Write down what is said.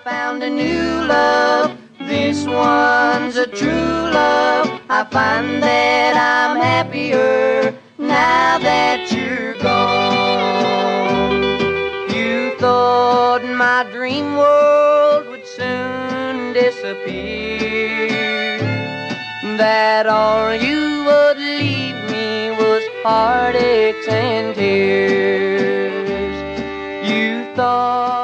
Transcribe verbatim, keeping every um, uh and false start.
found a new love, this one's a true love. I find that I'm happier now that you're gone. You thought my dream world would soon disappear, that all you would leave me was heartaches and tears. You thought